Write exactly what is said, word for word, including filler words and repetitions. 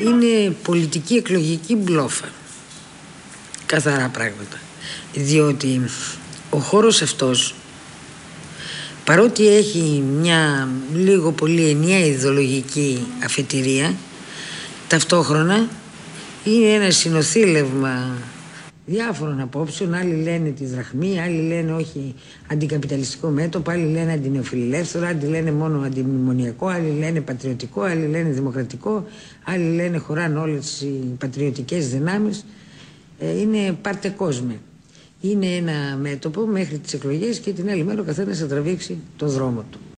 είναι πολιτική εκλογική μπλόφα. Καθαρά πράγματα. Διότι ο χώρος αυτός, παρότι έχει μια λίγο πολύ ενιαία ιδεολογική αφετηρία, ταυτόχρονα είναι ένα συνοθήλευμα διάφορων απόψεων. Άλλοι λένε τη δραχμή, άλλοι λένε όχι αντικαπιταλιστικό μέτωπο, άλλοι λένε αντινεοφιλελεύθερο, άλλοι λένε μόνο αντιμνημονιακό, άλλοι λένε πατριωτικό, άλλοι λένε δημοκρατικό, άλλοι λένε χωράνε όλες οι πατριωτικές δυνάμεις. Είναι πάρτε κόσμε. Είναι ένα μέτωπο μέχρι τις εκλογές και την άλλη μέρα ο καθένας θα τραβήξει το δρόμο του.